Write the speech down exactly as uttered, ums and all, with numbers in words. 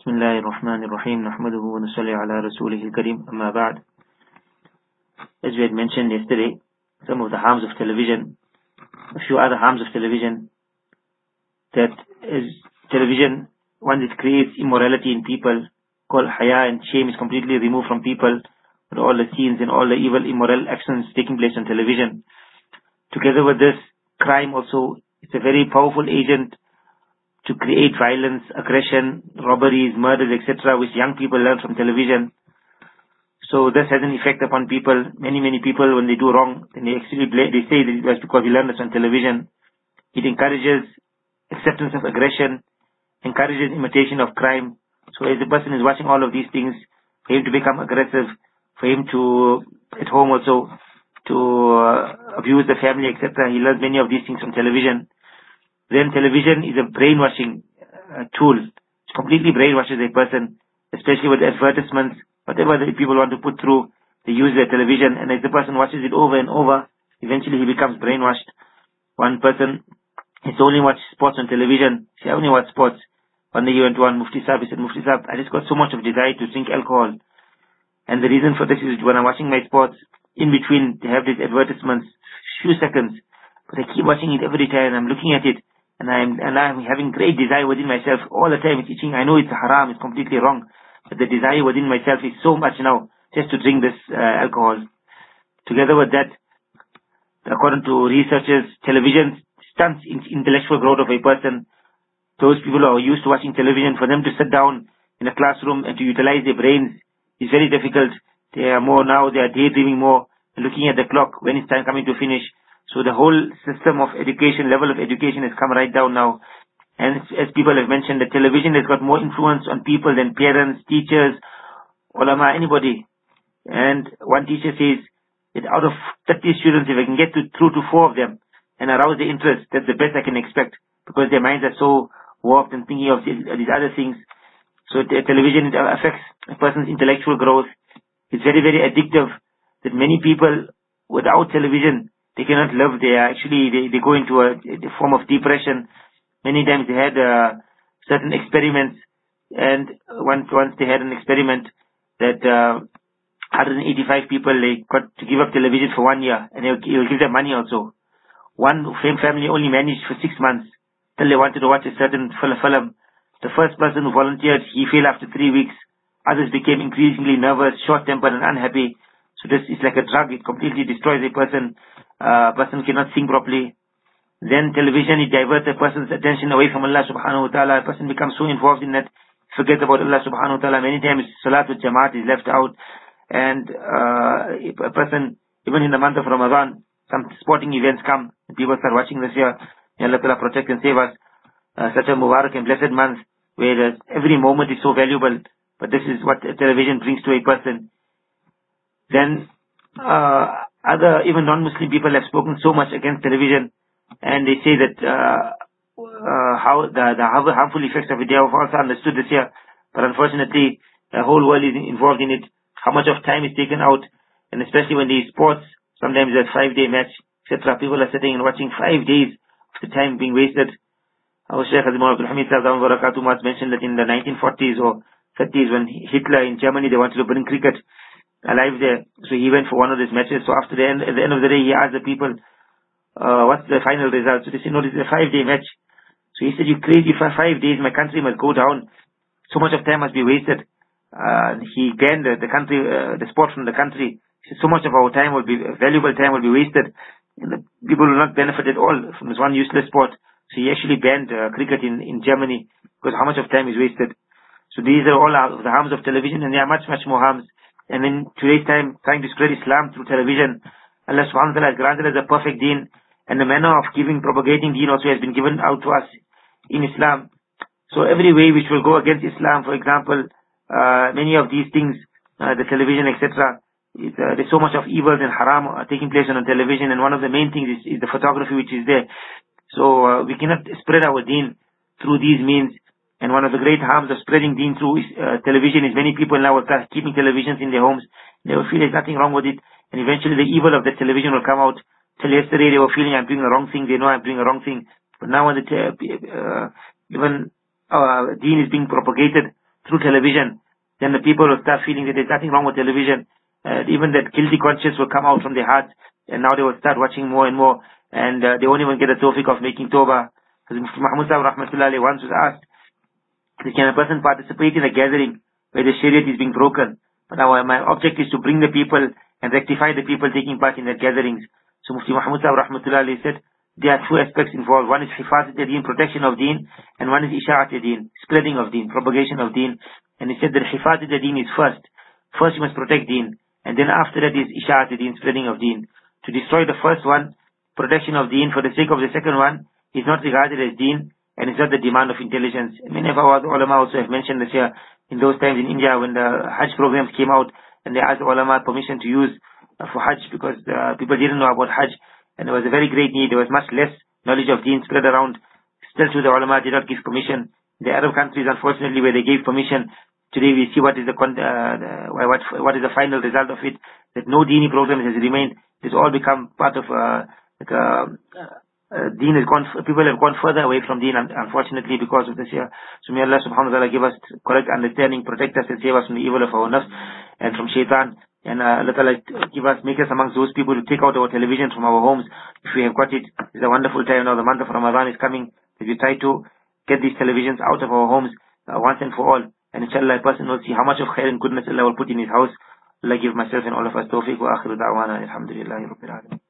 بسم الله الرحمن الرحيم نحمده ونصلي على رسوله الكريم أما بعد. As we had mentioned yesterday, some of the harms of television, a few other harms of television, that is television, one, it creates immorality in people, called haya, and shame is completely removed from people, with all the scenes and all the evil immoral actions taking place on television. Together with this, crime also, it's a very powerful agent to create violence, aggression, robberies, murders, et cetera, which young people learn from television. So this has an effect upon people. Many, many people, when they do wrong, then they actually blame, they say that it was because we learned this on television. It encourages acceptance of aggression, encourages imitation of crime. So as the person is watching all of these things, for him to become aggressive, for him to, at home also, to uh, abuse the family, et cetera, he learns many of these things from television. Then television is a brainwashing uh, tool. It completely brainwashes a person, especially with advertisements. Whatever the people want to put through, they use their television, and as the person watches it over and over, eventually he becomes brainwashed. One person, he only watch sports on television. He only watch sports. One day he went to one Mufti Sahib, he said, Mufti Sahib, I just got so much of desire to drink alcohol. And the reason for this is when I'm watching my sports, in between they have these advertisements, few seconds, but I keep watching it every time, I'm looking at it, and I'm, and I'm having great desire within myself all the time. It's itching. I know it's haram, it's completely wrong, but the desire within myself is so much now just to drink this uh, alcohol. Together with that, according to researchers, television stunts in intellectual growth of a person. Those people who are used to watching television, for them to sit down in a classroom and to utilize their brains is very difficult. They are more now, they are daydreaming more, looking at the clock when it's time coming to finish. So the whole system of education, level of education has come right down now. And as people have mentioned, the television has got more influence on people than parents, teachers, ulama, anybody. And one teacher says that out of thirty students, if I can get to, through to four of them and arouse their interest, that's the best I can expect, because their minds are so warped and thinking of these, these other things. So the television, it affects a person's intellectual growth. It's very, very addictive that many people without television, they cannot live. They are actually, they, they go into a, a form of depression. Many times they had uh, certain experiments, and once, once they had an experiment that uh, one hundred eighty-five people, they got to give up television for one year, and they'll, they'll give them money also. One same family only managed for six months till they wanted to watch a certain film. The first person who volunteered, he failed after three weeks. Others became increasingly nervous, short-tempered, and unhappy. So this is like a drug. It completely destroys a person. A uh, person cannot think properly. Then television, it diverts a person's attention away from Allah subhanahu wa ta'ala. A person becomes so involved in that, forgets about Allah subhanahu wa ta'ala. Many times Salatul Jamaat is left out. And uh, a person, even in the month of Ramadan, some sporting events come, and people start watching this year. May Allah ta'ala protect and save us. Uh, such a Mubarak and blessed month, where every moment is so valuable. But this is what television brings to a person. Then uh, other, even non-Muslim people have spoken so much against television, and they say that uh, uh, how the, the harmful effects of it, they have also understood this year, but unfortunately the whole world is involved in it. How much of time is taken out, and especially when these sports, sometimes a five-day match, et cetera. People are sitting and watching five days of the time being wasted. Our Shaykh Hazim Abdul Hamid Barakatuh mentioned that in the nineteen forties or thirties, when Hitler in Germany, they wanted to bring cricket alive there. So he went for one of these matches. So after the end, at the end of the day, he asked the people, uh, what's the final result? So they said, no, this is a five-day match. So he said, you crazy, for five days, my country must go down. So much of time must be wasted. Uh, he banned the, the country, uh, the sport from the country. He said, so much of our time will be, valuable time will be wasted. And the people will not benefit at all from this one useless sport. So he actually banned uh, cricket in, in Germany, because how much of time is wasted. So these are all the harms of television, and there are much, much more harms. And in today's time, trying to spread Islam through television, Allah subhanahu wa ta'ala has granted us a perfect deen, and the manner of giving, propagating deen also has been given out to us in Islam. So every way which will go against Islam, for example, uh, many of these things, uh, the television, et cetera, uh, there's so much of evils and haram are taking place on television, and one of the main things is, is the photography which is there. So uh, we cannot spread our deen through these means. And one of the great harms of spreading deen through uh, television is many people now will start keeping televisions in their homes. They will feel there's nothing wrong with it, and eventually the evil of the television will come out. Till yesterday they were feeling I'm doing the wrong thing, they know I'm doing the wrong thing. But now when the te- uh, even uh, deen is being propagated through television, then the people will start feeling that there's nothing wrong with television. Uh, even that guilty conscience will come out from their hearts, and now they will start watching more and more, and uh, they won't even get a tawfiq of making tawbah. Because Mufti Mahmud Sahib rahmatullahi once was asked, can a person participate in a gathering where the Shariat is being broken? But now my object is to bring the people and rectify the people taking part in their gatherings. So Mufti Mahmud Sahib rahmatullahi said, there are two aspects involved. One is hifazat al-deen, protection of deen, and one is isha'at al-deen, spreading of deen, propagation of deen. And he said that hifazat al-deen is first. First you must protect deen, and then after that is isha'at al-deen, spreading of deen. To destroy the first one, protection of deen, for the sake of the second one, is not regarded as deen, and it's not the demand of intelligence. Many of our ulama also have mentioned this here, in those times in India when the Hajj programs came out, and they asked the ulama permission to use uh, for Hajj, because uh, people didn't know about Hajj, and there was a very great need. There was much less knowledge of deen spread around. Still to the ulama did not give permission. The Arab countries, unfortunately, where they gave permission, today we see what is the, con uh, the what, what is the final result of it, that no Deeni program has remained. It's all become part of uh, like a, uh, deen has gone, people have gone further away from deen, unfortunately, because of this here. So may Allah subhanahu wa ta'ala give us correct understanding, protect us and save us from the evil of our nafs and from shaitan. And uh, Allah Ta'ala give us, make us amongst those people who take out our television from our homes. If we have got it, it's a wonderful time now. The month of Ramadan is coming. If we try to get these televisions out of our homes uh, once and for all, and inshallah a person will see how much of khair and goodness Allah will put in his house. Allah give myself and all of us tawfiq wa akhiru da'wana alhamdulillahi rabbil alamin.